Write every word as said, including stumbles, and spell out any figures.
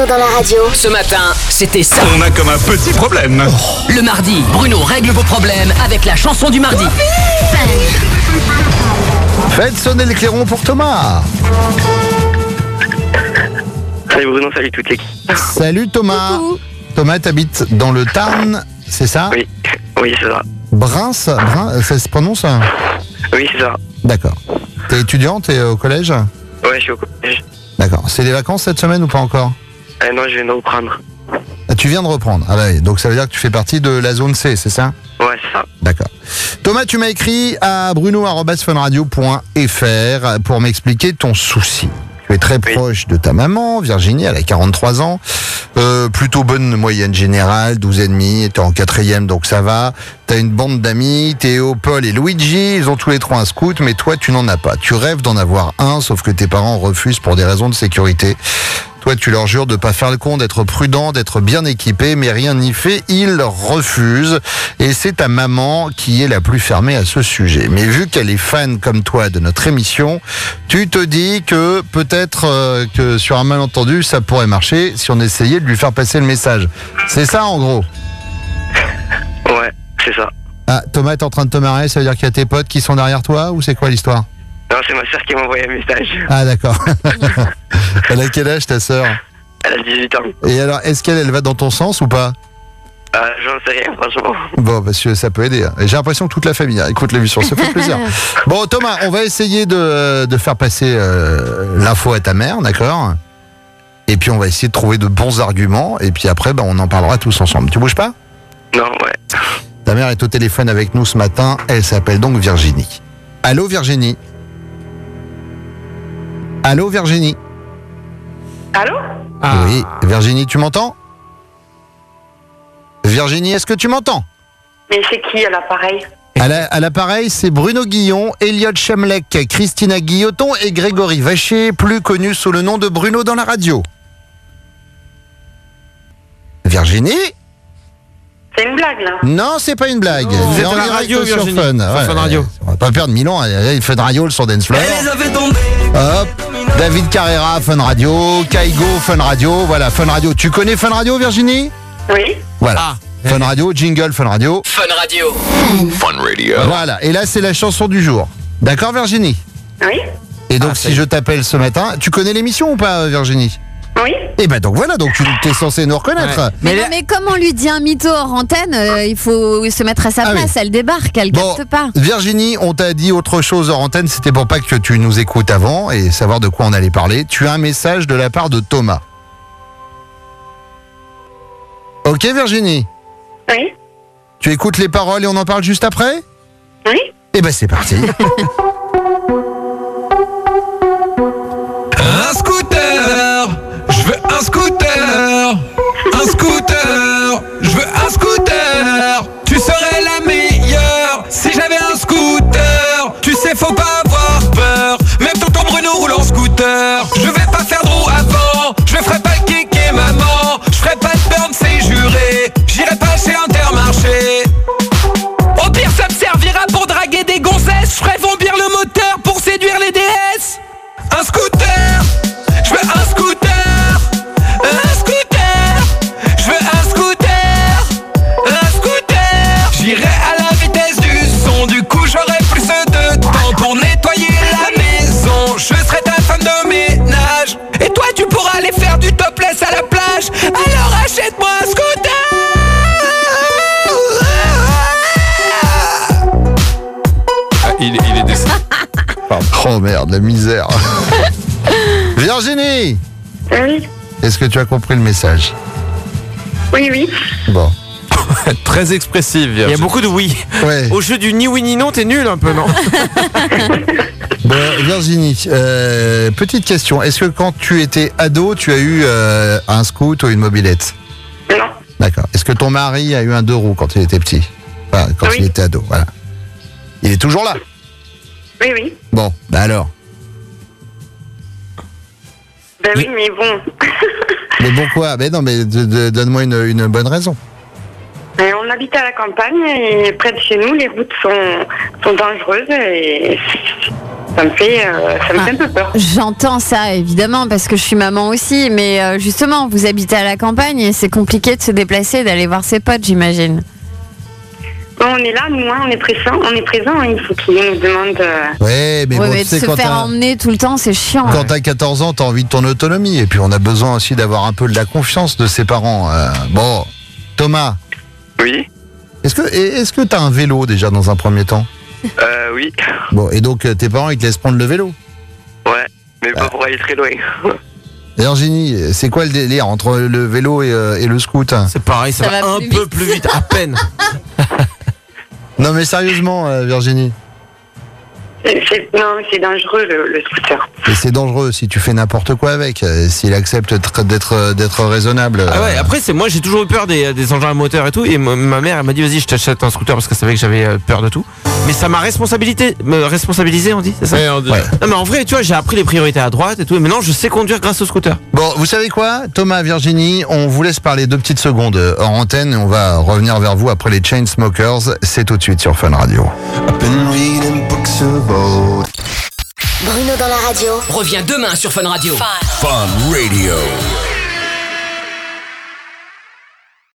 Bruno dans la radio. Ce matin, c'était ça. On a comme un petit problème. Le mardi, Bruno règle vos problèmes avec la chanson du mardi. Faites sonner le clairon pour Thomas. Salut Bruno, salut toute l'équipe. Salut Thomas. Coucou. Thomas, t'habites dans le Tarn, c'est ça? Oui, oui c'est ça. Brince, Brin, ça se prononce? Oui c'est ça. D'accord. T'es étudiant, t'es au collège? Ouais, je suis au collège. D'accord. C'est les vacances cette semaine ou pas encore? Euh, non, je viens de reprendre. Ah, tu viens de reprendre. Ah bah oui, donc ça veut dire que tu fais partie de la zone C, c'est ça? Ouais, c'est ça. D'accord. Thomas, tu m'as écrit à bruno arobase fun radio point f r pour m'expliquer ton souci. Tu es très Oui. proche de ta maman, Virginie, elle a quarante-trois ans. Euh, plutôt bonne moyenne générale, douze et demi, t'es en quatrième, donc ça va. T'as une bande d'amis, Théo, Paul et Luigi, ils ont tous les trois un scout, mais toi, tu n'en as pas. Tu rêves d'en avoir un, sauf que tes parents refusent pour des raisons de sécurité. Toi, tu leur jures de pas faire le con, d'être prudent, d'être bien équipé, mais rien n'y fait, ils refusent. Et c'est ta maman qui est la plus fermée à ce sujet. Mais vu qu'elle est fan comme toi de notre émission, tu te dis que peut-être euh, que sur un malentendu, ça pourrait marcher si on essayait de lui faire passer le message. C'est ça en gros. Ouais, c'est ça. Ah, Thomas est en train de te marrer, ça veut dire qu'il y a tes potes qui sont derrière toi ou c'est quoi l'histoire? Non, c'est ma soeur qui m'a envoyé un message. Ah d'accord. Elle a quel âge ta sœur? Elle a dix-huit ans. Et alors, est-ce qu'elle elle va dans ton sens ou pas? Euh, j'en sais rien, franchement. Bon, parce que ça peut aider. Et j'ai l'impression que toute la famille hein, écoute l'émission, ça fait plaisir. Bon, Thomas, on va essayer de, de faire passer euh, l'info à ta mère, d'accord? Et puis on va essayer de trouver de bons arguments. Et puis après, ben, on en parlera tous ensemble. Tu bouges pas? Non, ouais. Ta mère est au téléphone avec nous ce matin. Elle s'appelle donc Virginie. Allô, Virginie? Allô, Virginie? Allô? Oui, Virginie, tu m'entends? Virginie, est-ce que tu m'entends? Mais c'est qui à l'appareil? À la- à l'appareil, c'est Bruno Guillon, Elliot Chemlec, Christina Guilloton et Grégory Vacher, plus connus sous le nom de Bruno dans la radio. Virginie? C'est une blague là. Non, c'est pas une blague. Non, vous C'est êtes en à la direct radio, sur Virginie. Fun. Sur Fun Radio. On va pas perdre mille ans. Il fait de radio, le son dance floor. Hop. David Carrera, Fun Radio. Kaigo, Fun Radio. Voilà, Fun Radio. Tu connais Fun Radio, Virginie? Oui. Voilà. Ah. Fun Radio, jingle Fun Radio. Fun Radio. Fun Radio. Voilà. Et là, c'est la chanson du jour. D'accord, Virginie? Oui. Et donc, Ah, ça si y est. je t'appelle ce matin, tu connais l'émission ou pas, Virginie? Oui. Et ben donc voilà, donc tu es censé nous reconnaître. Ouais. Mais, Mais non, là- mais comme on lui dit un mytho hors antenne, euh, il faut se mettre à sa Ah place. oui. Elle débarque, elle Bon, capte pas. Virginie, on t'a dit autre chose hors antenne, c'était pour pas que tu nous écoutes avant et savoir de quoi on allait parler. Tu as un message de la part de Thomas. Ok, Virginie, Oui. tu écoutes les paroles et on en parle juste après? Oui. Eh ben c'est parti. Un scooter, je veux un scooter, un scooter, je veux un scooter. Tu serais la meilleure si j'avais un scooter. Tu sais, faut pas avoir peur, même tonton Bruno roule en scooter. Je vais pas faire de roue avant, je ferai pas le kéké maman. Je ferai pas de burn, c'est juré, j'irai pas chez Intermarché. Au pire, ça me servira pour draguer des gonzesses. Je ferai vomir le moteur pour séduire les déesses. Un scooter, je veux un scooter, un scooter, je veux un scooter, un scooter. J'irai à la vitesse du son, du coup j'aurai plus de temps pour nettoyer la maison. Je serai ta femme de ménage, et toi tu pourras aller faire du topless à la plage. Alors achète-moi un scooter. Il, il est décédé. Oh merde, la misère. Virginie, Oui. est-ce que tu as compris le message? Oui, oui. Bon. Très expressive. Il y a beaucoup de oui. Ouais. Au jeu du ni oui ni non, t'es nul un peu, non? Bon, Virginie, euh, petite question. Est-ce que quand tu étais ado, tu as eu euh, un scoot ou une mobilette? Non. D'accord. Est-ce que ton mari a eu un deux roues quand il était petit? Enfin, quand Oui. il était ado, voilà. Il est toujours là? Oui, oui. Bon, bah alors. Ben oui, mais bon. Mais bon quoi? Mais non, mais de- de- donne-moi une, une bonne raison. Et on habite à la campagne et près de chez nous, les routes sont, sont dangereuses et Ça me fait, euh, ça me fait un peu peur. J'entends ça, évidemment, parce que je suis maman aussi. Mais euh, justement, vous habitez à la campagne et c'est compliqué de se déplacer, d'aller voir ses potes, j'imagine. Bon, on est là, nous, hein, on est présent, on est présent. Il faut qu'ils nous demandent. Euh... Ouais, mais Ouais, bon, mais tu de sais, se quand faire t'as, emmener tout le temps, c'est chiant. quand t'as quatorze ans, t'as envie de ton autonomie. Et puis, on a besoin aussi d'avoir un peu de la confiance de ses parents. Euh, bon, Thomas, Oui. est-ce que, est-ce que t'as un vélo déjà dans un premier temps? Euh, oui. Bon, et donc, euh, tes parents, ils te laissent prendre le vélo? Ouais. Mais pas pour aller très loin. Virginie, c'est quoi le délire entre le vélo et, euh, et le scoot? C'est pareil, ça, Ça va, va un plus peu vite. plus vite, à peine. Non, mais sérieusement, euh, Virginie. c'est- c'est- non, c'est dangereux le, le scooter. Et c'est dangereux si tu fais n'importe quoi avec, euh, s'il accepte d'être, d'être, d'être raisonnable. Ah ouais, euh, après, c'est moi, j'ai toujours eu peur des, des engins à moteur et tout. Et m- ma mère, elle m'a dit, vas-y, je t'achète un scooter parce qu'elle savait que j'avais euh, peur de tout. Mais ça m'a responsabilité, me responsabilisé, on dit, c'est ça? Ouais, on dit- Ouais. Non, mais en vrai, tu vois, j'ai appris les priorités à droite et tout. Et maintenant, je sais conduire grâce au scooter. Bon, vous savez quoi, Thomas, Virginie, on vous laisse parler deux petites secondes euh, hors antenne et on va revenir vers vous après les Chainsmokers. C'est tout de suite sur Fun Radio. Bruno dans la radio. Reviens demain sur Fun Radio. Fun Radio.